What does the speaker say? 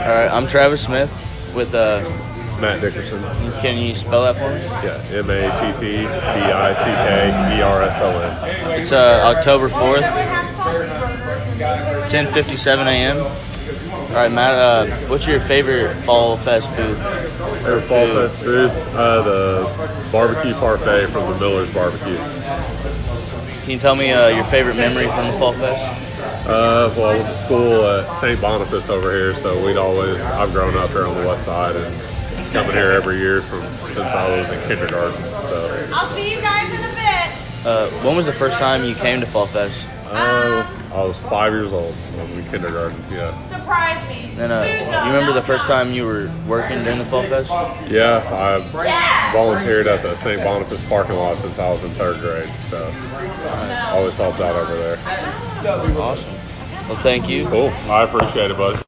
right, I'm Travis Smith with Matt Dickerson. Can you spell that for me? Yeah, MattDickerson. It's October 4th, 10:57 a.m. All right, Matt. What's your favorite Fall Fest booth? Our Fall Fest booth, the barbecue parfait from the Miller's Barbecue. Can you tell me your favorite memory from the Fall Fest? Well, I went to school at St. Boniface over here, so I've grown up here on the west side and coming here every year since I was in kindergarten. So I'll see you guys in a bit. When was the first time you came to Fall Fest? I was 5 years old. I was in kindergarten. Yeah. Surprise me. And you remember the first time you were working during the Fall Fest? Yeah, I volunteered at the St. Boniface parking lot since I was in third grade. So I always helped out over there. Awesome. Well, thank you. Cool. I appreciate it, bud.